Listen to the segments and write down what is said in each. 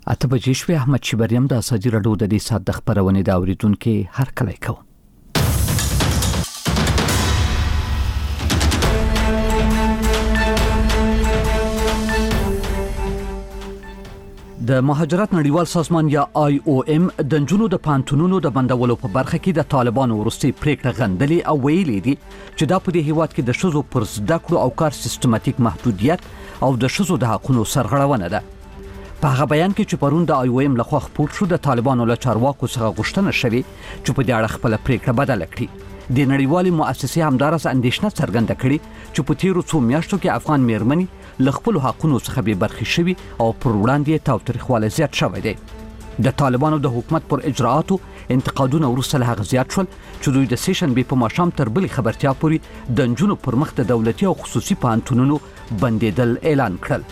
اته بجې شوې. احمد شبریم د ازادي راډیو د دې ساعت د خبرونې د اوریدونکو هر کله کو. د مهاجرت نړیوال سازمان یا IOM د جنونو د پانتونونو د بندولو په برخه کې د طالبانو وروستي پریکړه غندلې او ویلي دي چې دا په دې هیواد کې د شذو پر زده کړو او کار سیستماتیک محدودیت او د شذو د حقوقو سرغړونه ده. په هغه بیان کې چې پرون د IOM لخوا خپور شو، د طالبانو له چارواکو څخه غوښتنه شوې چې په دې اړه خپل پریکړه بدله کړي. د نړیوالې مؤسسې همدارس اندېښنه څرګنده کړې چې په تیرو څو میاشتو کې افغان میرمنې له خپل حقوقو څخه بې برخې شوي او پر وړاندې تاوتریخوالی زیات شوی دی. د طالبانو د حکومت پر اجراءاتو انتقادونه وروسته له هغه زیات شول چې دوی د سیشنبې په ماښام تر بلې خبرتیا پورې د نجونو پر مخ د دولتي او خصوصي پوهنتونونو بندېدل اعلان کړل.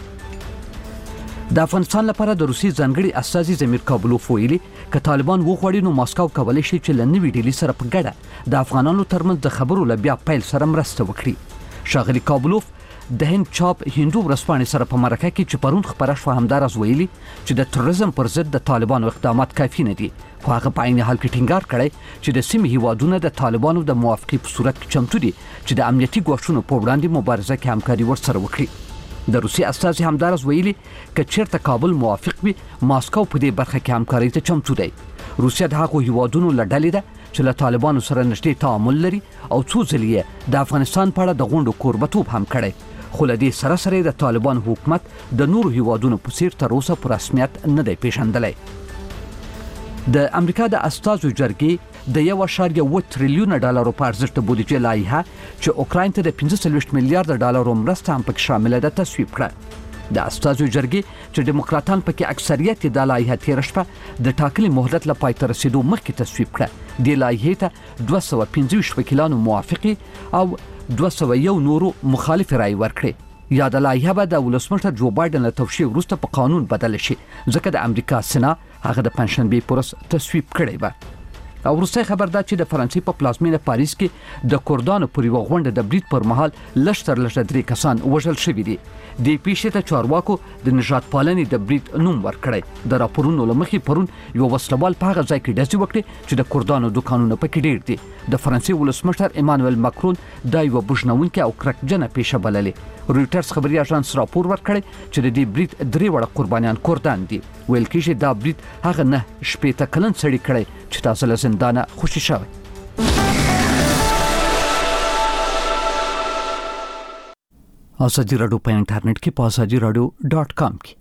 د افغانستان لپاره د روسي ځانګړي استازي زمیر کابلوف ویلي چې طالبان وغواړي نو ماسکو کولی شي چې له نوې ډیلي سره په ګډه د افغانانو ترمنځ د خبرو له بیا پیل سره مرسته وکړي. ښاغلي کابلوف د هند چاپ هندو ورځپاڼې سره په مرکه کې چې پرون خبره شوه همدارس ویلي چې د تروریزم پر ضد د طالبانو اقدامات کافي نه دي، خو هغه په عین حال کې ټینګار کړی چې د سیمې هیوادونه د طالبانو د موافقې په صورت کې چمتو دي چې د امنیتي ګواښونو په وړاندې مبارزه کې همکاري ورسره وکړي. د روسي استازي همدارس ویلي چې چیرته کابل موافق وي ماسکو په دې برخه کې همکاري ته چمتو دی. روسیا د هغو هیوادونو له ډلې ده چې له طالبانو سره نږدې تعامل لري او څو ځلې د افغانستان په اړه د غونډو کوربتوب هم کړی، خو له دې سره سره د طالبان حکومت د نورو هیوادونو په څیر تر اوسه په رسمیت نه دی پیژندلی. د امریکا د استازو جرګې د 1.8 تریلیون ډالرو په ارزښت د بودیجې لایحه چې اوکراین ته د 15 میلیارډ ډالرو مرسته هم پکې شامله ده تصویب کړه. د استازو جرګې چې ډیموکراتان پکې اکثریت د لایحه تیر شپه د ټاکلي مهلت له پای ته رسیدو مخکې تصویب کړه. د لایحې ته 215 وکیلانو موافقي او 201 نورو مخالف رائے ورکړي. یا د لایحه به د ولسمشر جو بایدن له توشیح وروسته په قانون بدل شي ځکه د امریکا سنا هغه د پنځشنبې پورس تصویب کړی و. او وروسته خبر ده چې د فرانسې په پلازمینه پاریس کې د کردانو پر یوه غونډه د برید پر مهال لږ تر لږه 3 کسان وژل شوي دي. د پیښې ته چارواکو د نژاد پالنې د برید نوم ورکړی. د راپورونو له مخې پرون یو وسلوال په هغه ځای کې ډزې وکړې چې د کردانو دوکانونه پکې ډیر دي. د فرانسې ولسمشر ایمانوئل ماکرون دا یوه بوږنونکې او کرکجنه پیښه بللې. رویټرز خبري اژانس راپور ورکړی چې د دې برید 3 وړه قربانیان کردان دي. ویل کېږي دا برید هغه نه شپېته کلن سړی کړی چې تاسو له زندانه خوشي شوی. ازادي راډیو په انټرنیټ کې په azadiaradio.com کې.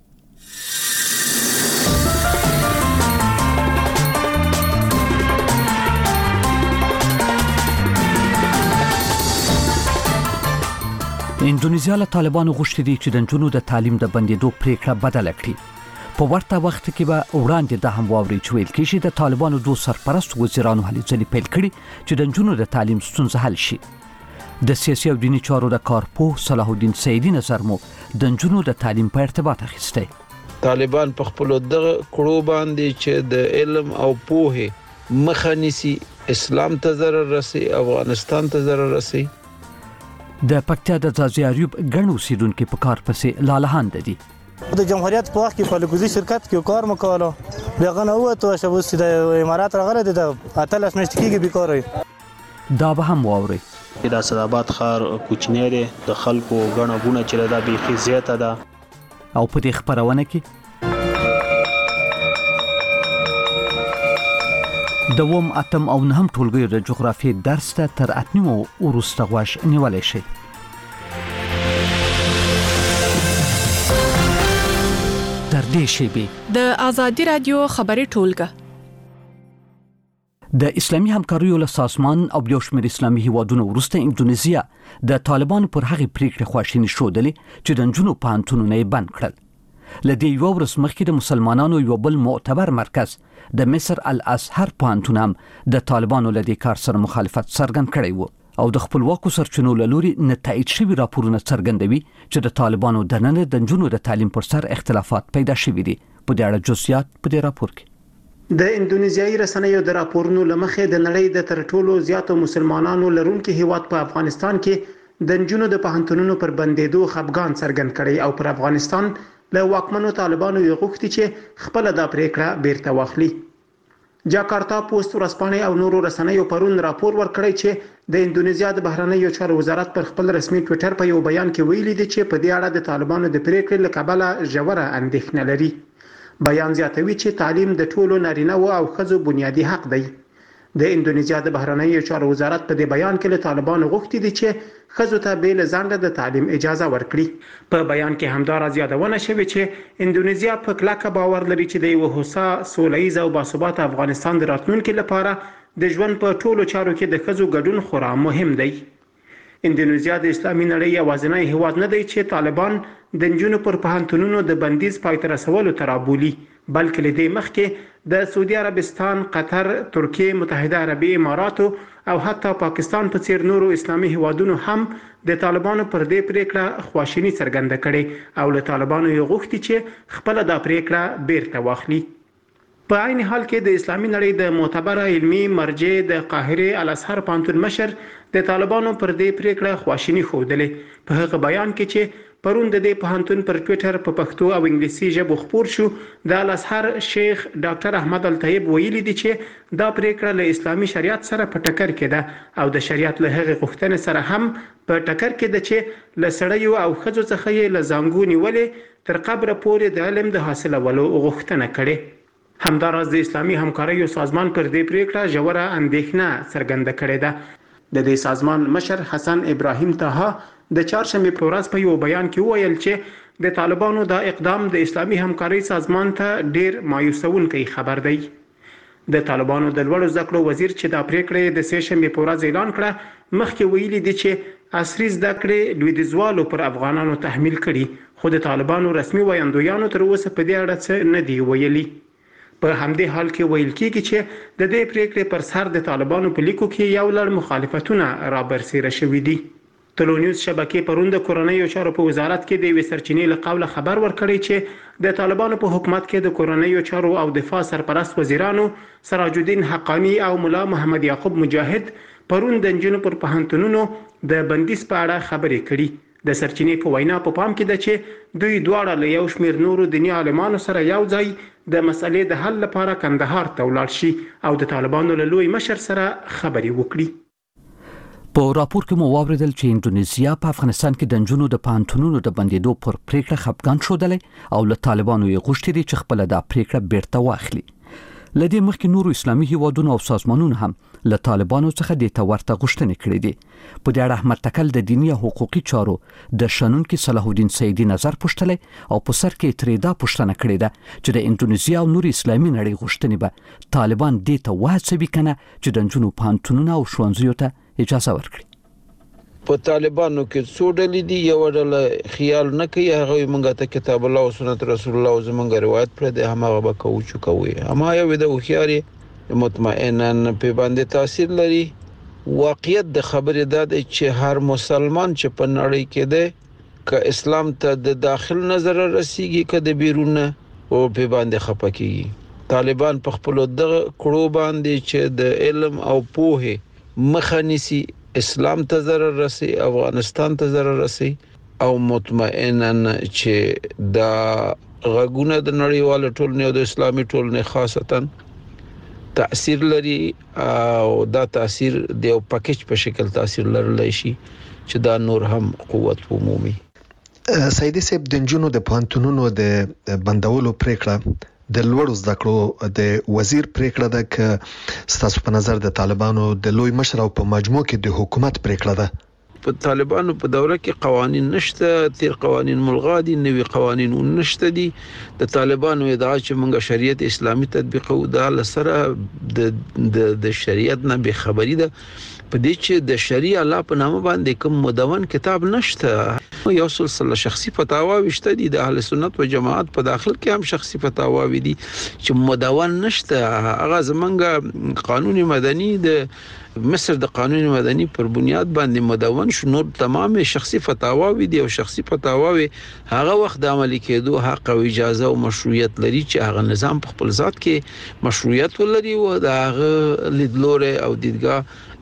اندونیزیا له طالبانو غوښتي دي چې د نجونو د تعلیم د بندېدو پریکړه بدله کړي. په ورته وخت کې به وړاندې د هم واوري چې ویل کېږي د طالبانو 2 سرپرست وزیرانو هلې ځلې پیل کړي چې د نجونو د تعلیم ستونزه حل شي. د سیاسي او دیني چارو د کارپوه صلاح الدین سعیدی نظر مو د نجونو د تعلیم په ارتباط اخیستی. طالبان په خپل دغه کړو باندې چې د علم او پوهه مخه نیسي، اسلام ته ضرر رسي، افغانستان ته ضرر رسي. د پکتیا د ځاځي ایوب ګڼ اوسیدونکو په کار پسې لالهانده دي. د جمهوریت په وخت کې په لګوزي شرکت کې کار مکولو بیا غنه وته چې اوس د امارات راغله د اتلس میاشتې کېږي بیکاره. دا به هم واوري. د اسداباد ښار کوچنی دی، د خلکو غنه غونه چې دا بیخي زیاته ده. او په دې خبرونه کې دوم اتم او نهم ټولګیو د جغرافیې درس ته تر اتنیمو وروسته غوږ نیولی شي. تر دې شیبې د ازادي رادیو خبري ټولګه د اسلامي همکاریو له سازمان او یو شمېر اسلامي هیوادونو وروسته اندونیزیا د طالبانو پر هغې پریکړې خواشیني ښودلې چې د نجونو پوهنتونونه یې بند کړل. له دې یوه ورځ مخکې د مسلمانانو یو بل معتبر مرکز د مصر الازهر پوهنتون هم د طالبانو له دې کار سره مخالفت څرګند کړی و او د خپلواکو سرچینو له لوري نه تایید شوي راپورونه څرګندوي چې د طالبانو دننه د نجونو د تعلیم پر سر اختلافات پیدا شوي دي. په دې اړه جزئیات په دې راپور کې. د اندونیزیایي رسنیو د راپورونو لمخې د نړۍ د تر ټولو زیاتو مسلمانانو لرونکي هیواد په افغانستان کې د نجونو د پوهنتونونو پر بندېدو خفګان څرګند کړي او پر افغانستان له واکمنو طالبانو یې غوښتي چې خپل د پریکړه بیرته واخلي. جاکارتا پوسټ ورځپاڼې او نورو رسنیو پرون راپور ورکړی چې د اندونیزیا د بهرنیو چارو وزارت پر خپل رسمي ټوئیټر په یو بیان کې ویلي دي چې په دې اړه د طالبانو د پریکړې له کبله ژوره اندېښنه لري. بیان زیاتوي چې تعلیم د ټولو نارینه او ښځو بنیادي حق دی. د اندونیزیا د بهرنیو چارو وزارت په دې بیان کې له طالبانو غوښتي دي چې ښځو ته بې له ځنډه د تعلیم اجازه ورکړي. په بیان کې همداراز یادونه شوې چې اندونیزیا په کلکه باور لري چې د یو هوسا سوله ییز او باثباته افغانستان د راتلونکي لپاره د ژوند په ټولو چارو کې د ښځو ګډون خورا مهم دی. اندونیزیا د اسلامي نړۍ یوازینی هیواد نه دی چې طالبان د نجونو پر پوهنتونونو د بندیز پای ته رسولو ته رابولي، بلکې له دې مخکې د سعودي عربستان، قطر، ترکیه، متحده عربي اماراتو او حتی پاکستان په څیر نورو اسلامي هیوادونو هم د طالبانو پر دې پریکړه خواشینی څرګنده کړي او له طالبانو یې غوښتي چې خپل د پریکړه بیرته واخلي. په عین حال کې د اسلامي نړۍ د معتبره علمي مرجع د قاهره الازهر پوهنتون مشر د طالبانو پر دې پریکړه خواشینی ښودلې. په هغه بیان کې چې پرون د دې پوهنتون پر ټوئیټر په پښتو او انګلیسي ژبه خپور شو، د الازهر شیخ ډاکټر احمد الطیب ویلي دي چې دا پریکړه له اسلامي شریعت سره په ټکر کې ده او د شریعت له هغې غوښتنې سره هم په ټکر کې ده چې له سړیو او ښځو څخه یې له زانګو نیولې تر قبره پورې د علم د حاصلولو غوښتنه کړې. همداراز د اسلامي همکاریو سازمان پر دې پریکړه ژوره اندېښنه څرګنده کړې ده. د دې سازمان مشر حسن ابراهیم طه د چهارشنبې په ورځ په یو بیان کې وویل چې د طالبانو دا اقدام د اسلامي همکارۍ سازمان ته ډیر مایوسونکی خبر دی. د طالبانو د لوړو زده کړو وزیر چې دا پریکړه د سه شنبې په ورځ اعلان کړه، مخکې ویلي دي چې عصري زده کړې لویدیځوالو پر افغانانو تحمیل کړي، خو د طالبانو رسمي ویاندویانو تر اوسه په دې اړه څه نه دی ویلي. په همدې حال کې ویل کېږي چې د دې پریکړې پر سر د طالبانو په لیکو کې یو لړ مخالفتونه رابرسېره شوي دي. تلونیوز شبکې پرون د کورنیو چارو په وزارت کې د یوې سرچینې له قوله خبر ورکړی چې د طالبانو په حکومت کې د کورنیو چارو او دفاع سرپرست وزیرانو سراج الدین حقانی او مولا محمد یعقوب مجاهد پرون د نجونو پر پوهنتونونو د بندیز په اړه خبرې کړي. د سرچینې په وینا په پام کې ده چې دوی دواړه له یو شمېر نورو دیني عالمانو سره یو ځای د مسلې د حل لپاره کندهار ته ولاړ شي او د طالبانو له لوی مشر سره خبرې وکړي. په راپور کې مو واوریدل چې اندونیزیا په افغانستان کې د نجونو د پوهنتونونو د بندیدو پر پریکړه خپګان ښودلی او له طالبانو یې غوښتي دي چې خپل د پریکړه بیرته واخلي. لدې مخکې نورو اسلامي هیوادونو او سازمانونو هم له طالبانو څخه د ورته غوښتنې کړې دي. په دې اړه احمد تکل د دینی او حقوقي چارو د شنونکو صلاح الدین سیدی نظر پوښتلی او په سر کې ترې دا پوښتنه کړې ده چې د اندونیزیا او نورو اسلامي نړۍ غوښتنې به طالبان دې ته وهڅوي کنه چې د نجونو پوهنتونونو او ښوونځیو ته اجازه ورکړي. په طالبانو کې څو ډلې دي، یو ډله خیال نه کوي، هغه موږ ته کتاب الله او سنت رسول الله زمونږ روایت پر دې همغه به کوي اما یو د خوخياري مطمئنن په باندې تاثیر لري. واقعیت د خبرې ده چې هر مسلمان چې په نړۍ کې ده که اسلام ته د داخل نظر رسیږي که د بیرون او په باندې خپکیږي. طالبان په خپل دغه کړو باندې چې د علم او پوهه مخنیسي اسلام ته ضرر رسي، افغانستان ته ضرر رسي او مطمئنن چې دا غږونه د نړیوال ټولنې او د اسلامي ټولنې خاصتا تاثیر لري او دا تاثیر د یو پکیج په شکل تاثیر لرلی شي چې دا نور هم قوت ومومي. سیدی صاحب، د نجونو د پوهنتونونو د بندولو پریکړه د لوړو زده کړو د وزیر پریکړه ده که ستاسو په نظر د طالبانو د لوی مشر او په مجموع کې د حکومت پریکړه ده؟ په طالبانو په دوره کې قوانین نشته، تیر قوانین ملغا دي، نوي قوانین نشته دي. د طالبانو ادعا چې موږ شریعت اسلامي تطبیقو دا لسره د شریعت نه به خبري ده په دې چې د شریعه الله په نامه باندې کوم مدون کتاب نشته. یو سلسله شخصي فتاوا شته دي د اهل سنت و جماعت په داخل کې هم شخصي فتاوا دي چې مدون نشته. هغه زمونږ قانون مدني د مصر د قانون مدني پر بنیاد باندې مدون شو، نور تمام شخصي فتاوا دي او شخصي فتاوا هغه وخت د عملي کېدو حق او اجازه او مشروعیت لري چې هغه نظام په خپل ذات کې مشروعیت ولري او د هغه لیدلوره او دیدګاه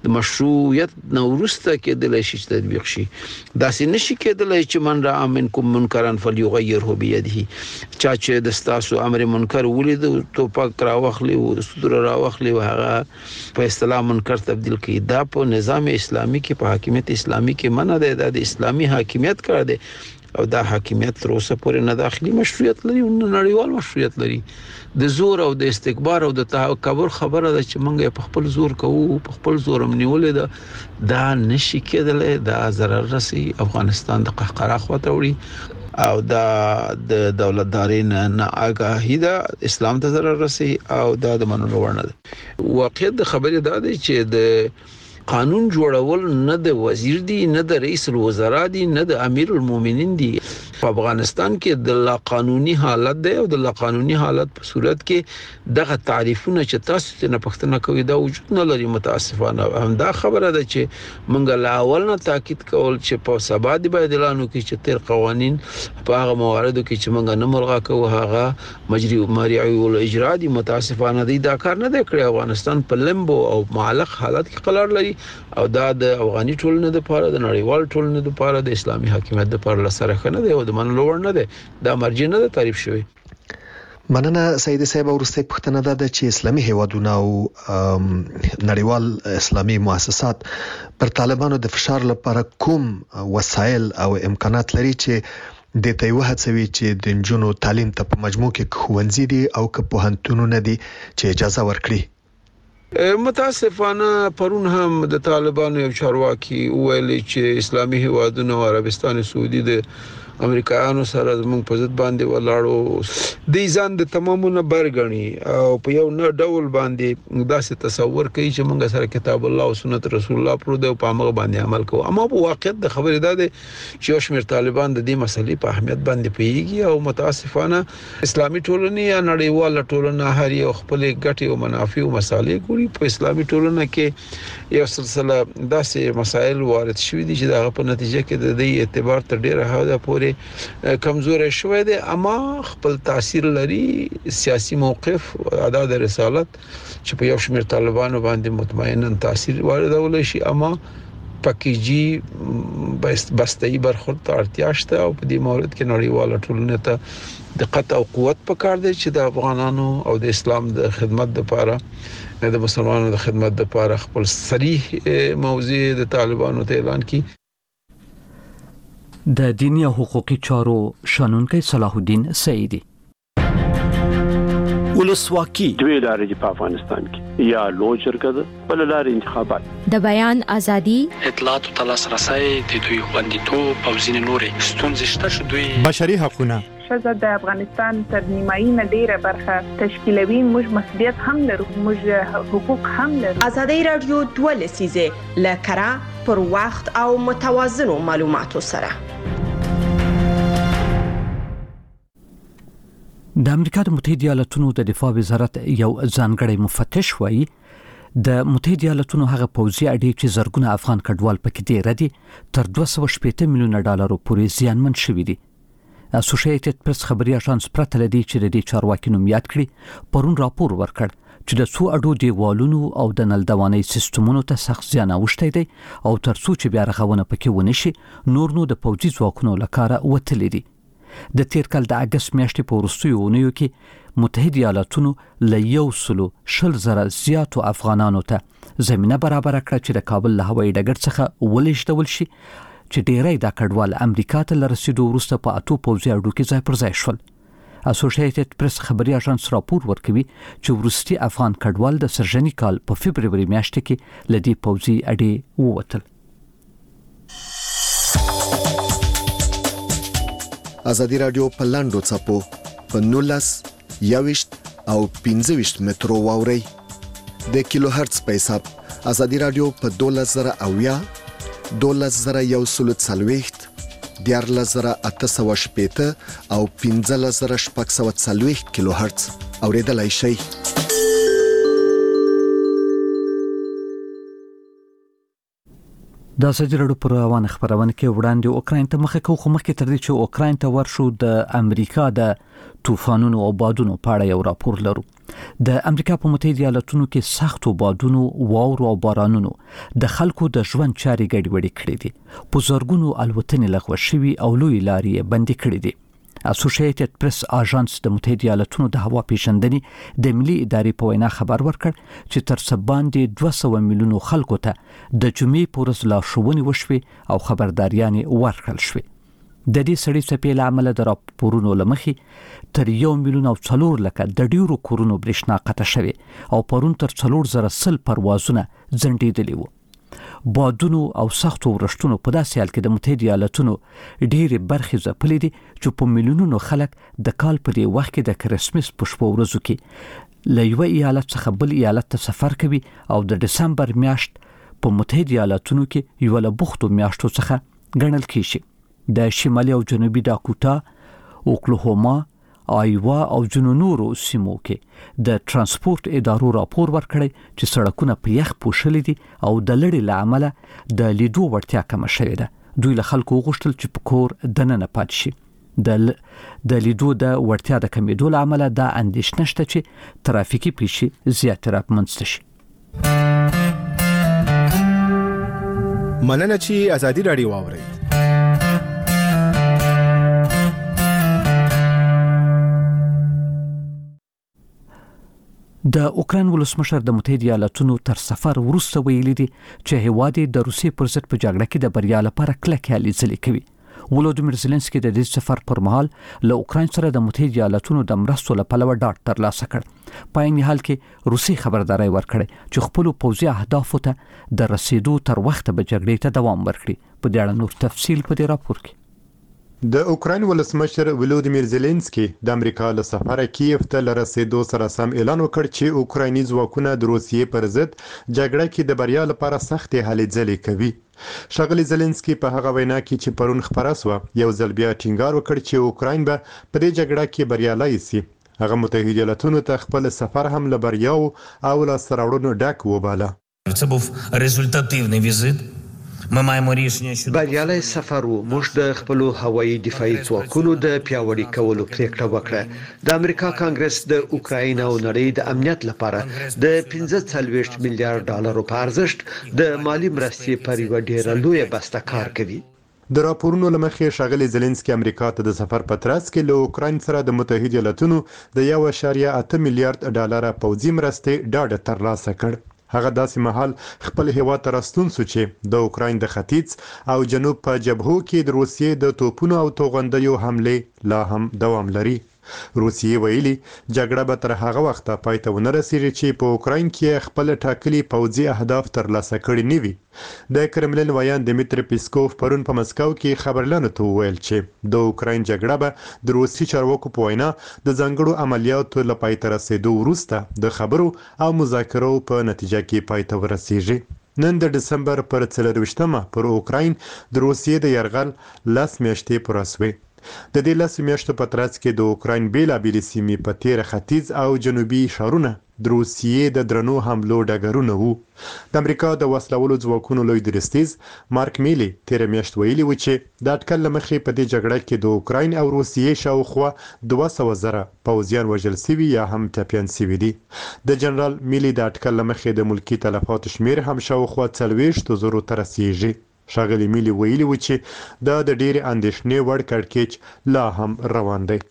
د مشروعیت نورسته کېدلای شي تطبیق شي. داسې نشي کېدلای چې من را منکم منکرا فلیغیره بيده، چا چې د ستاسو امر منکر ولید توپک را واخلي او صدور را واخلي او هغه په اصطلاح منکر تبديل کړي. دا په نظام اسلامي کې په حاکمیت اسلامي کې منع ده، د اسلامي حاکمیت کار دی او دا حاکمیت تر اوسه پورې نه داخلي مشروعیت لري او نړیوال مشروعیت لري. د زور او د استکبار او د تکبر خبره ده چې موږ په خپل زور کوو، په خپل زور منولې ده، دا نشي کېدلی. دا ضرر رسي افغانستان د قهقرا خواته وړي او دا د دولتدارین نه آگاهی ده اسلام ته ضرر رسي او دا د منلو وړ نه ده. واقعیت د خبرې دا دی چې د قانون جوړول نه د وزیر دی، نه د رئیس الوزرا دی، نه د امیر المؤمنین دی. په افغانستان کې د لا قانوني حالت دی او د لا قانوني حالت په صورت کې دغه تعریفونه چې تاسو ته نه پښتنه کوي دا وجود نه لري. متاسفانه هم دا خبره ده چې مونږ لا اول نه تاکید کول چې په سبا دی باید اعلان وکړي چې تیر قوانين په هغه مواردو کې چې مونږ نه ملغا کوو هغه مجري مرعي او اجرا دي. متاسفانه دی دا کار نه دی کړی. افغانستان په لمبو او معلق حالت کې قرار لري او دا د افغاني ټولنې لپاره، د نړیوال ټولنې لپاره، د اسلامي حاکمیت لپاره لسره خنه دی او د منلو وړ نه دی. دا مرجع نه ده تعریف شوی. مننه سید صاحب. ورسته پښتنه ده چې اسلامي هیوادونه او نړیوال اسلامي مؤسسات پر طالبانو د فشار لپاره کوم وسایل او امکانات لري چې د تیوه هڅوي چې د جنونو تعلیم ته په مجموع کې خوندزي دي او که په هنتونونه دي چې اجازه ورکړي. متاسفانه پرون هم د طالبانو یو چارواکي ویلي چې اسلامي هیوادونو او عربستان سعودي د امریکایانو سره موږ په ضد باندې ولاړو، د ځان د تمامونه برګنی او په یو نه ډول باندې داسې تصور کوي چې موږ سره کتاب الله او سنت رسول الله پر د په هغه باندې عمل کوو. اما په واقعیت د خبرې ده چې یو شمېر طالبان د دې مسلې په اهمیت باندې پیږي او متاسفانه اسلامي ټولنه یا نړیواله ټولنه هر یو خپل ګټي او منافع او مصالح ګوري. په اسلامي ټولنه کې یو سلسله داسې مسایل وارد شوي دي چې دغه په نتیجه کې د دې اعتبار تر ډیره حده پورې کمزور شوی دی. اما خپل تاثیر لري سیاسي موقف ادا د رسالت چې په یو شمېر طالبانو باندې مطمئنا تاثیر واردول شي. اما پکیجی بسته‌ای برخورد ته اړتیا شته او په دې مورد کې نړیواله ټولنه ته دقت او قوت پکار دی چې د افغانانو او د اسلام د خدمت لپاره، د مسلمانانو د خدمت لپاره خپل صریح موضوع د طالبانو ته اعلان کړي. د دینی او حقوقي چارو شانونکی صلاح الدین سعیدی. ولسواکي دوی لارې په افغانستان کې یا لوی شرکت بل لارې انتخابات، د بیان ازادي، اطلاعات او تلاسرسي د دوی خوندیتوب او ځینې نورې ستونزې شته چې دوی بشري حقوقونه شزه د افغانستان تر نیمایي نه ډیره برخه تشکیلوي. موږ مسؤلیت هم لرو، موږ حقوق هم لرو. ازادي رادیو 2 لسیزه لکرا پر وخت او متوازنو معلوماتو سره. د امریکا د متحده ایالاتونو د دفاع وزارت یو ځانګړی مفتش وایي د متحده ایالاتونو هغه پوځي اډې چې زرګونه افغان کډوال پکې دي ردي تر 280 میلیون ډالر پورې زیانمن شوي دي. اسوسییټډ پریس خبري اژانس پرته لدی چې د دې چارواکي نوم یاد کړي پرون راپور ورکړ چې د څو اډو دیوالونو او د نل دوانۍ سیستمونو ته سخت زیان اوښتی دی او تر څو چې بیا رغونه پکې ونشي نور نو د پوځي ځواکونو لکاره وتلي دي. د تیر کال د اگست میاشتې په وروستیو اونیو کې متحده ایالاتونو له 120,000 زیاتو افغانانو ته زمينه برابر کړه چې د کابل له هوایي ډګر څخه ولېږدول شي چې ډیری د کډوال امریکا ته لرسېدو وروسته په اتو پوځي اډو کې ځای پر ځای شول. اسوسییټډ پریس خبري اژانس راپور ورکوي چې وروستي افغان کډوال د سرجنی کال په فبرवरी میاشت کې لدی پوځي اډې ووتل. ازادي رادیو په لاندو چپو په 19 یاوشت او 15 مترو واوري د کیلو هرتز په حساب. ازادي رادیو په 2000 12140 14880 او 15640 کیلو هرتز اوریدلای شئ. د ازادي رادیو پر روان خبرونه کې وړاندې اوکراین ته مخه کوو، خو مخکې تر دې چې اوکراین ته ورشو د امریکا د طوفانونو او بادونو په اړه یو راپور لرو. د امریکا په متحده ایالاتونو کې سختو بادونو، واورو او بارانونو د خلکو د ژوند چارې ګډوډې کړې دي. په زرګونو الوتنې لغوه شوي او لوی لارې بندي کړې دي. اسوسییټډ پریس اژانس د متحده ایالاتونو د هوا پیژندنې د ملي ادارې په وینا خبر ورکړ چې تر څه باندې 200 میلیونو خلکو ته د جمعې په ورځ لارښوونې وشوې او خبرداریانې ورکړل شوې. د دې سړي څپې له امله د راپورونو له مخې تر 1 میلیون او 4 لکه د ډیرو کورونو برېښنا قطع شوې او پرون تر 4,000 پروازونه ځنډېدلي وو. بادونو او سختو ورښتونو په داسې حال کې د متحده ایالاتونو ډېرې برخې ځپلې دي چې په میلیونونو خلک د کال په دې وخت کې د کرسمس په شپو ورځو کې له یو ایالت څخه بل ایالت ته سفر کوي او د دسمبر میاشت په متحده ایالاتونو کې یو له بوختو میاشتو څخه ګڼل کیږي. د شمالي او جنوبي داکوتا، اوکلاهوما، آیوا او ځینو نورو سیمو کې د ترانسپورت ادارو راپور ورکړی چې سړکونه په یخ پوښلي دي او د لړۍ له امله د لیدو وړتیا کمه شوې ده. دوی له خلکو وغوښتل چې په کور دننه پاتې شي. د لیدو د وړتیا د کمیدو له امله دا اندېښنه شته چې ترافیکي پیښې زیاتې رامنځته شي. مننه چې ازادي راډیو واورئ. د اوکراین ولسمشر د متحده ایالاتونو تر سفر وروسته ویلي دي چې هیواد د روسیې پر ضد په جګړه کې د بریا لپاره کلکې هلې ځلې کوي. ولودیمیر زيلنسکي د دې سفر پر مهال له اوکراین سره د متحده ایالاتونو د مرستو لپاره ډاډ ترلاسه کړ. په عین حال کې روسي خبرداري ورکړه چې خپل پوځي اهدافو ته د رسیدو تر وخت به جګړې ته دوام ورکړي. په دې اړه نور تفصیل په دې راپور کې. د اوکراین ولسمشر ولودیمیر زيلنسکي د امریکا له سفره کیف ته لرسېدو سره سم اعلان وکړ چې اوکرایني ځواکونه د روسیې پر ضد جګړه کې د بریا لپاره سختې هلې ځلې کوي. ښاغلي زيلنسکي په هغه وینا کې چې پرون خبره سوه یو ځل بیا ټینګار وکړ چې اوکراین به په دې جګړه کې بریالی سي. هغه متحده ایالاتونو ته خپل سفر هم له بریاو او لاسته راوړنو ډک وباله. Це був результативний візит. بریالی سفر وو. موږ د خپل هوایي دفاعي ځواکونو د پیاوړي کولو پریکړه وکړه. د امریکا کانګرس د اوکراین او نړۍ د امنیت لپاره د 45 میلیارډ ډالرو په ارزښت د مالی مرستې پر یو ډیره لوی بسته کار کوي. د راپورونو لمخې ښاغلي زيلنسکي امریکا ته د سفر په ترڅ کې له اوکراین سره د متحده ایالاتونو د 1.8 میلیارډ ډالر پوځي مرستې ډاډ ترلاسه کړ. هغه داسې مهال خپل هیواد ته راستون سو چې د اوکراین د ختیځ او جنوب په جبهو کې د روسیې د توپونو او توغندیو حمله لا هم دوام لري. روسیې ویلي جګړه به تر هغه وخته پای ته ونه رسیږي چې په اوکراین کې خپل ټاکلي پوځي اهداف ترلاسه کړي نه وي. د کرملین ویان دمیتری پیسکوف پرون په مسکو کې خبرلانو ته وویل چې د اوکراین جګړه به د روسي چارواکو په وینا د ځانګړو عملیاتو له پای ته رسیدو وروسته د خبرو او مذاکرو په نتیجه کې پای ته ورسیږي. نن د دسمبر پر 24مه پر اوکراین د روسیې د یرغل 10 میاشتې پوره شوې. د دې 10 میاشتو په ترڅ کې د اوکراین بیلابېلې سیمې په تیر ختیځ او جنوبي ښارونه د روسیې د درنو حملو ډګرونه وو. د امریکا د وسلوالو ځواکونو لوی درستیز مارک میلی تیر میاشت ویلي و چې د اټکل لمخې په دې جګړه کې د اوکراین او روسیې شاوخوا 200,000 پوځیان وژل شوي یا هم ټپیان شوي دي. د جنرال میلی د اټکل لمخې د ملکی تلفاتو شمیر هم شاوخوا 40,000 ته رسیږي. ښاغلي میلی ویلي و چې دا د ډېرې اندېښنې وړ کړکېچ لا هم روان دی.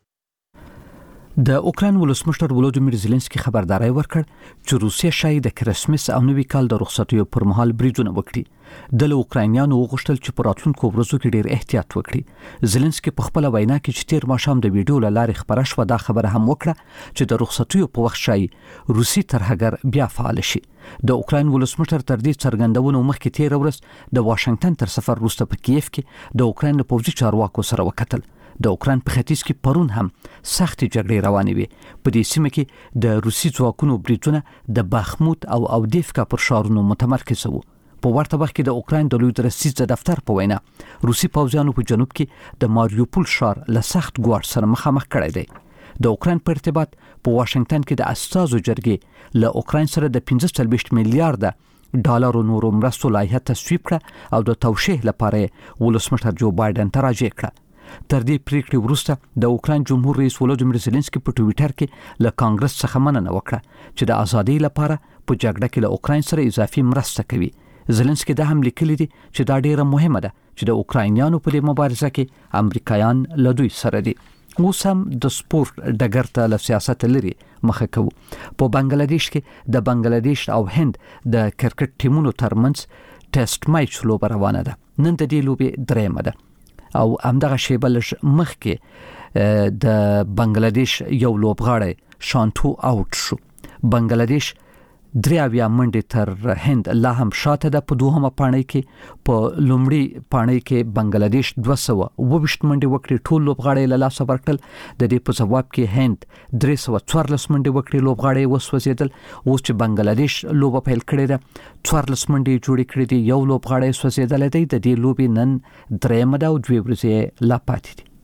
د اوکراین ولسمشر ولودیمیر زيلنسکي خبرداري ورکړ چې روسیه شاید د کرسمس او نوي کال د رخصتیو پر مهال بریدونه وکړي. د اوکراینیانو وغوښتل چې په راتلونکو ورځو کې ډېر احتیاط وکړي. زيلنسکي په خپل وینا کې چې تیر ماښام د ویډیو له لارې خبره شوه دا خبره هم وکړه چې د رخصتیو په وخت شاید روسي ترهګر بیا فعال شي. د اوکراین ولسمشر تر دې څرګندونو مخکې تیر ورځ د واشنگټن تر سفر وروسته په کیف کې د اوکراین پوځي چارواکو سره وکتل. د اوکراین په ختیځ کې پرون هم سختې جګړې روانې وي. په دې سیمه کې د روسي ځواکونو بریدونه د باخموت او اودیفکا پر ښارونو متمرکز وو. په ورته وخت کې د اوکراین د لوی درستیز دفتر په وینا روسي پوځیانو په جنوب کې د ماریوپول ښار له سخت ګواښ سره مخامخ کړی دی. د اوکراین په ارتباط په واشنگټن کې د استازو جرګې له اوکراین سره د 45 میلیارډ ډالرو نورو مرستو لایحه تصویب کړه او د توشیح لپاره ولسمشر جو بایدن ته راجع کړه. تر دې پریکړې وروسته د اوکران جمهور رئیس ولودیمیر زيلنسکي په ټوئیټر کې له کانګرس څخه مننه وکړه چې د ازادۍ لپاره په جګړه کې له اوکران سره اضافي مرسته کوي. زيلنسکي دا هم لیکلي دي چې دا ډیره مهمه ده چې د اوکراینیانو په دې مبارزه کې امریکایان له دوی سره دي. اوس هم د سپورت ډګر ته له سیاست لري مخه کوو. په بنگلاديش کې د بنگلاديش او هند د کرکټ ټیمونو ترمنځ ټیسټ میچ لوبه روانه ده. نن د دې لوبې درېمه ده او همدغه شیبه لږ مخکې د بنگلاديش یو لوبغاړی شانتو اوټ شو. بنگلاديش 3 منډې تر هند لا هم شاته ده. په دوهمه پاڼۍ کې په لومړی پاڼۍ کې بنگلاديش 220 منډې وکړي، ټول لوبغاړي له لاسه ورکړل. د دې په جواب کې هند 314 منډې وکړي، لوبغاړي وسوځیدل. اوس چې بنگلاديش لوبه پیل کړې ده 14 منډې جوړې کړې دي، یو لوبغاړی سوځیدل دی. د دې لوبې نن درېمه ده او 2 ورځې لا پاتې دي.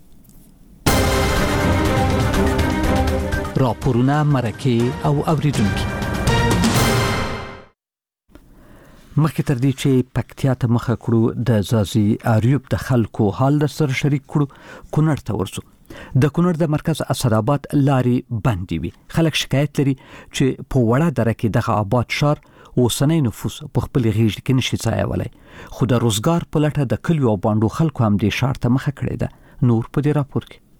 راپورونه، مرکه او اوریدونکو. مخکې تر دې چې پکتیا ته مخه کړو د زازي اریوب د خلکو حال در سره شریک کړو، کونړ ته ورسو. د کونړ د مرکز اسداباد لارې بندي وي. خلک شکایت لري چې په وړه دره کې دغه آباد شهر اوسنی نفوس په خپل غیږ کې نشي ځایولای، خو د روزګار په لټه د کلیو او باندو خلکو هم د شهر ته مخه کړې ده. نور په دې راپور کې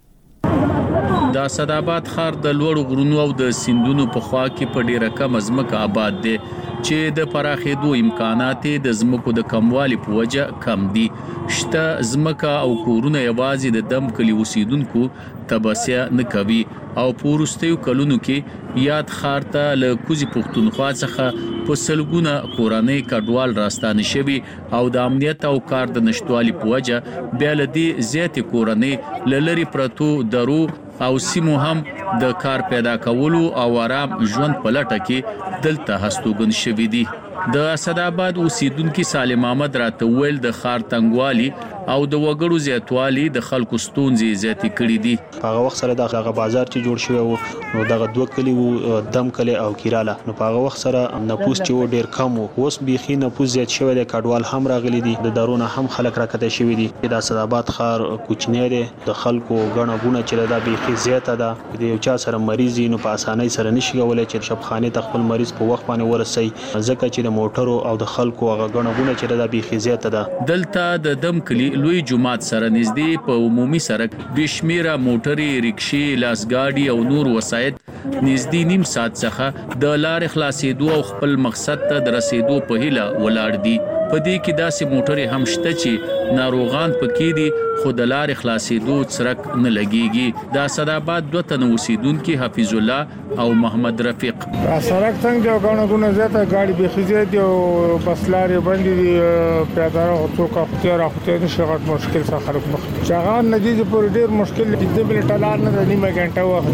د اسداباد ښار د لوړو غرونو او د سیندونو په خوا کې په ډیره کم ځمکه آباد دي چې د پراخېدو امکانات د ځمکو د کموالي په وجه کم دي. شته ځمکه او کورونه یوازې د دم کلی اوسیدونکو تبصره نه کوي او پورستیو کلونو کې یاد ښار ته له کوزي پښتونخوا څخه په سلګونه کورنۍ کډوال راستانه شوي او د امنیت او کار د نشټوالي په وجه بیا لدی زیات کورنۍ لری پرتو درو او سیمو هم د کار پیدا کولو او آرام ژوند په لټه کې دلته هستوګن شوي دي. د اسداباد اوسیدونکو سالم احمد راته ویل د خار تنګوالي او د وګړو زیاتوالي د خلکو ستونزې زیاتې کړې دي. هغه وخت سره دغه بازار چې جوړ شوی وو نو دغه دوه کلی وو، دم کلی او کیراله، نو په هغه وخت سره نفوس چې و ډیر کم وو. اوس بيخي نفوس زیات شوی دی، کډوال هم راغلي دي، د دارونه هم خلک راکته شوی دي. د اسداباد خار کوچنی دی، د خلکو غڼه غونه چې دا بيخي زیاته ده. د یو چا سره مریض نو په اسانۍ سره نشي کولای چې شپخانه ته خپل مریض په وخت باندې ورسي، ځکه چې د موټرو او د خلکو هغه غڼه غونه چې دا بيخي زیاته ده. دلته د دم کلی لوی جماعت سره نږدې په عمومي سړک بشمیره موټرې، رکشې، لاسګاډي او نور وسایط نږدې نیم ساعت څخه د لارې خلاصېدو او خپل مقصد ته د رسیدو په هیله ولاړ دي. په دې کې داسې موټرې هم شته چې ناروغان پکې دي خو د لارې خلاصېدو څرک نه لګيږي. د اسداباد 2 تن اوسیدونکو حفیظ الله او محمد رفیق سړک څنګه غاڼه غونه زیاته ګاډي به خزه دي او بس لارې باندې دي، پیادار او څوک اختیار نشي، غټ مشکل سره خلک مخ چاغان نتیجه پر ډیر مشکل دي. د بل ټلار نه نیمه غنټه وخت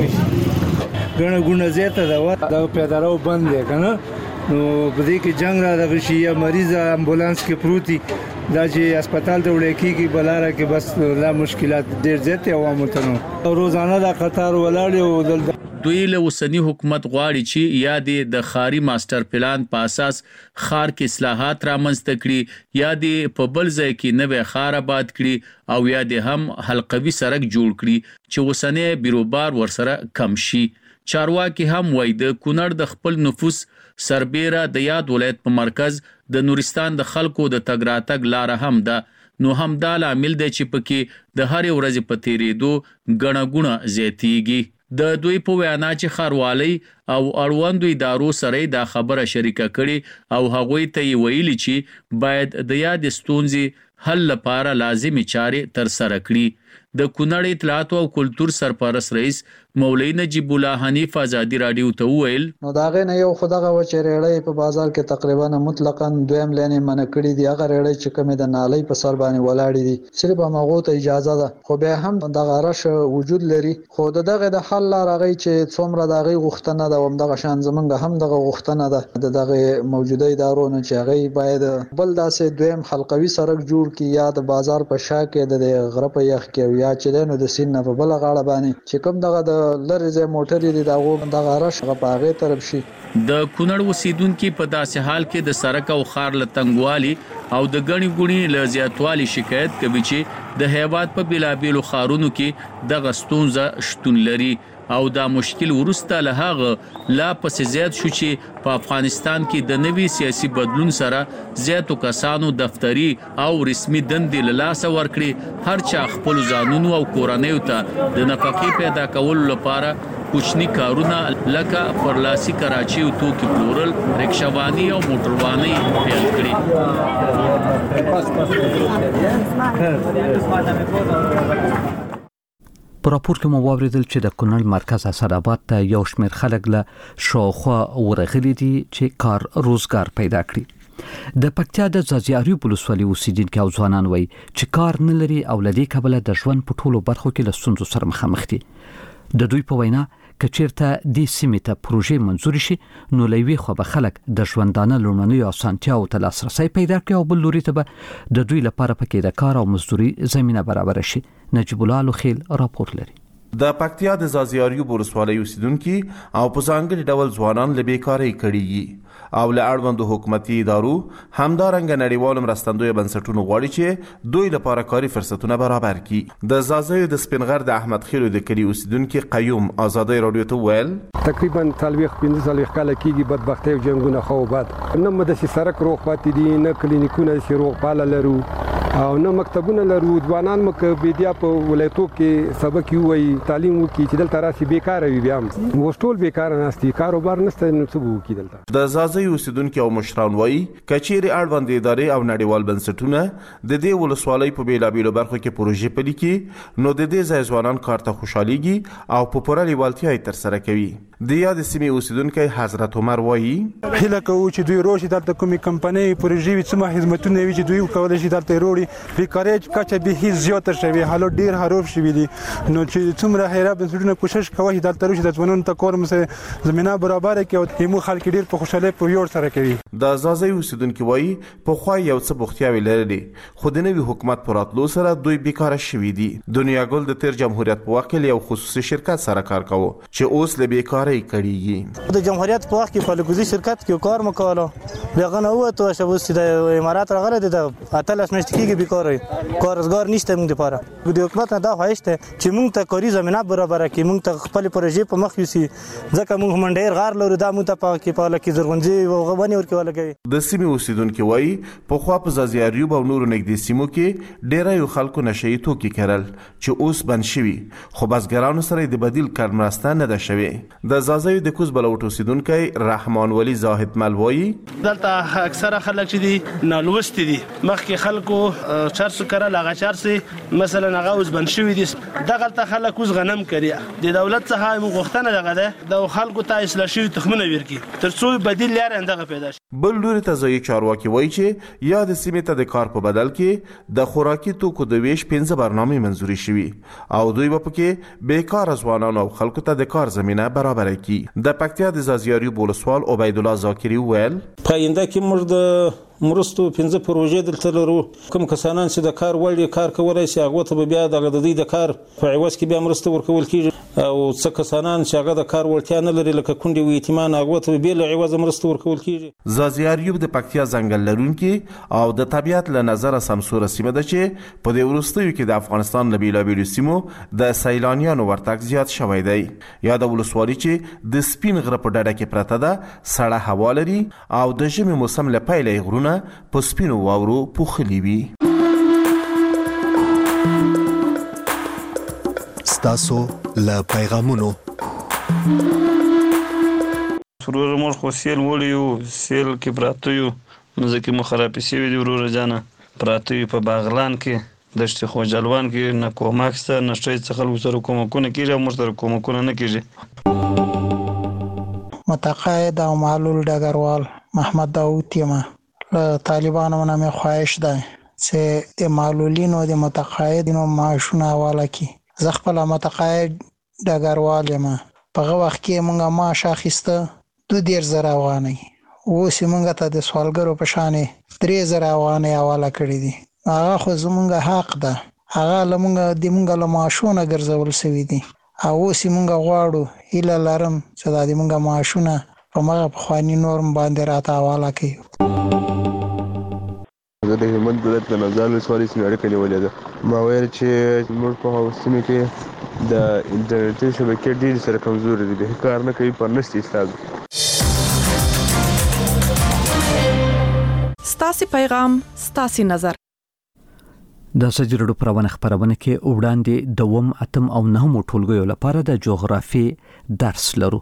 نشي، غاڼه غونه زیاته دا د پیادارو بند دي کنه. نو په دې کې جنگ را دغه شي یا مریض امبولانس کې پروتي دا چې هسپتال ته وړي کیږي بلاره کې بس لا مشکلات ډیر زیات عوامو ته نو روزانه دا قطار ولاړ او دلته دوی له وسنی حکومت غواړي چې یا د خاري ماستر پلان په اساس خار کې اصلاحات رامنځته کړي یا د په بل ځای کې نوې خار آباد کړي او یا د هم حلقوي سړک جوړ کړي چې وسنی بیروبار ورسره کم شي. چارواکي هم وایي د کونړ د خپل نفوس سربېره د یاد ولایت په مرکز د نورستان د خلکو د تګ راتګ لار هم ده، نو هم دا عامل دی چې پکې د هر ورځې په تیریدو غڼه غونه زیاتیږي. د دوی په وینا چې خاروالي او اړوندو ادارو سره دا خبره شریکه کړي او هغوی ته ویلي چې باید د یاد ستونزې حل لپاره لازمي چارې تر سره کړي. د کونړ اطلاعات او کلتور سرپرست رئیس مولوی نجیب الله حنیف ازادي رادیو ته ویل نو داغه نه یو خدغه و چې ریړې په بازار کې تقریبا مطلقاً دویم لینې منع کړي دي. هغه ریړې چې کومه د نالۍ په سر باندې ولاړې دي صرف هغه ته اجازه ده، خو به هم دغه رش وجود لري. خو دغه د حل راغی چې څومره دغه غوښتنه ده او دغه شان زمونږ هم دغه غوښتنه ده دغه موجوده ادارو نه چې هغه باید بل داسې دویم حلقوي سړک جوړ کړي یا د بازار په شا کې د غره په یخ کې او یا چې نو د سین نه په بل غاړه باندې چې کوم دغه د لری ځای موټر دی دغه دغه راشغه په هغه طرف شي. د کونړ اوسیدونکو په داسې حال کې د سړک او خار لتنګوالي او د غنی ګونی ل زیاتوالي شکایت کوي چې د هیواد په بلابلو خارونو کې د غستونزه شتون لري او دا مشکل ورسته له هغه لا پس زیات شو چې په افغانستان کې د نوي سیاسي بدلون سره زیاتو کسانو دفتری او رسمي دندې له لاس ورکړي. هر چا خپل ځانونو او کورنیو ته د نفقې پیدا کولو لپاره کوچني کارونه لکه پرلاسي کراچي او توکي پلورل، رکشاوانی او موټروانی پیل کړي. په راپور کې مو واوریدل چې د کونړ مرکز اسداباد ته یو شمېر خلک له شاوخوا ورغلي دي چې کار روزګار پیدا کړي. د پکتیا د ځاځي ولسوالۍ اوسیدونکو او ځوانان وایي چې کار نه لري او لدی کبله د ژوند په ټولو برخو کې له ستونزو سره مخامخ دي. د دوی په وینا کچیرته د سیمې ته پروژې منزور شي نو لوي خو به خلک د ژوندانه لومړنۍ اسانتیاو ته لاسرسي پیدا کړي او بل لوري ته به د دوی لپاره پکې د کار او مزدوري زمينه برابر شي. نجیب الله لوخیل راپور لري. د پکتیا د ځاځي ولسوالۍ اوسیدونکو او په ځانګړي ډول ځوانان له بیکارۍ کړي او له اړوندو حکومتي ادارو همدارنګ نړیوالو مرستندوی بنسټونو غواړي چې دوی لپاره کاري فرصتونه برابر کړي. د ځاځي د سپینغر د احمد خیلو د کلی اوسیدونکو قیوم آزادۍ رادیو ته ویل تقریبا 15 کال کېږي بدبختي او جنگونه خو بد نه مده چې سرک روغ پاتې دي نه کلینیکونه چې روغ پاله لرو او نه مکتبونه لرو. ځوانان مکه بيدیا په ولایتو کې سبق وي تعلیم وکي چې دلته راشي بیکار وي بیا وستول بیکار نه استي کاروبار نشته نو څه وکي دلته. د ځاځي اوسیدونکو او مشران وایي کچېری اړوند ادارې او نړیوال بنسټونه د دې ولسوالۍ په بیلابیلو برخو کې پروژې پلي کړي نو د دې ځای ځوانان کار ته خوشاليږي او په پوره لیوالتیا یې تر سره کوي. د یاد سیمې اوسیدونکو حضرت عمر وایي هله کوي چې دوی روشي دلته کومي کمپنۍ پروژې وي څه خدماتونه وي چې دوی کولای شي دلته وروړي بیکارۍ کچه به هیڅ زیاته شوی حالو ډیر حروف شوی دي نو چې څومره هیره بنسټونه کوشش کوي دلته روشي د ځوانانو ته کار مسه زمينه برابر کړي او همو خلک ډیر په خوشاله په یور سره کوي. د ځاځي اوسیدونکو وایي په خو یو څه بوختیاوي لري خو د نوي حکومت پراتلو سره دوی بیکاره شوي دي. دنیا ګل د تیر جمهوریت په وخت کې یو خصوصي شرکت سره کار کاوه چې اوس له بیکارۍ کړيږي. د جمهوریت په وخت کې فلکوزي شرکت کې کار مکواله بیا نه وته شوبس د امارات راغله د اتلس مشت کېږي بیکارۍ کارزګار نشته موږ لپاره. د حکومت نه دا خواهش ته چې موږ ته کاري زمينه برابر کړي موږ ته خپل پروژې په مخ یوسي ځکه موږ هم ډیر غار لرو دا موږ ته په کې په لکه زرغونځي او غوونی ورکول کوي. د سیمې اوسیدونکو وایي په خوا په ځاځي او نورو نږدې سیمو کې ډیرای خلکو نشئی توکي کړل چې اوس بند شوي خو بسګرانو سره د بدیل کار مرسته نه ده شوی. د ځاځي د کوز بلوټ اوسیدونکو رحمان ولی زاهد ملوایی دلته اکثره خلک چې دي نالوست دي مخکې خلکو چارسو کړه لاغه چارسي مثلا هغه اوس بند شوی دي دغه ته خلک اوس غنم کړي د دولت څخه موږ غوښتنه دغه ده د خلکو ته اصلاح شوی تخمونه ورکړي ترڅو بدیل لار اندغه پیدا شي. بل لوري ته ځای چارواکي وایي چې یا د سیمې ته د کار په بدل کې د خوراکي توکو د ویش 15 برنامه منزوري شوي او دوی په کې بیکار ځوانان او خلکو ته د کار زمينه برابر کړي. د پکتیا د ځاځي ولسوال عبید الله زاکری ویل پاینده کې موږ د مرستو 15 پروژې دلته لرو کوم کسانان چې د کار وړي کار کولای شي هغه ته بیا د دې د کار په عوض کې بیا مرسته ورکول کیږي او څه کسانان چې هغه د کار وړتیا نه لري لکه کونډې او یتیمان هغه ته بیا له عوض مرسته ورکول کیږي. ځاځي د پکتیا ځنګل لرونکي او د طبيعت له نظر سمسوره سیمه ده چې په دې ورستیو کې د افغانستان له بیلابیلو سیمو د سیلانیانو ورتګ زیات شوی دی. یا د ولسوالۍ چې د سپین غره په ډډه کې پرته ده سړه هوا لري او د ژمي موسم له پیلې غرونه په سپینو واورو پوښلي وي. ستاسو له پیغامونو ورور مور خو سیل وړیو سیل کې پراته یو مزه کې مخرب شي وی ورور جانا پراته په باغلان کې دشت خو جلوان کې نه کوماکسته نشټي څخه وسره کومکونه کیږي مو سره کومکونه نه کیږي. متقاعد او معلول ډګروال محمد داوود یما طالبانو نه خواهش ده چې د معلولینو د متقاعدینو معاشونه حواله کی. زه خپل متقاعد ډګروال یم په هغه وخت کې مونږه معاش اخیسته 2000 افغانۍ اوس مونږ ته د سوالګرو په شان 3000 افغانۍ حواله کړې دي. هغه خو زمونږ حق ده هغه لمونږ د مونږ له معاشونه ګرځول سوي دي او اوس مونږ غواړو هیله لرم چې د مونږ معاشونه په مغه پخوانی نورم باندې راته حواله کړي. زه د هلمند ولایت د نازال ولسوالۍ سیمې اړیکه نیولې ده. ما ویل چې موږ په هغو سیمې کې د انټرنیټي شبکې ډېرې سره کمزورې دي، د کار نه کوي پر نشته استاد. ستاسو پیغام ستاسو نظر. د سجرډو پرونه خبرونه کې وړاندې دوم اتم او نهمو ټولګیو لپاره د جغرافي درس لرو.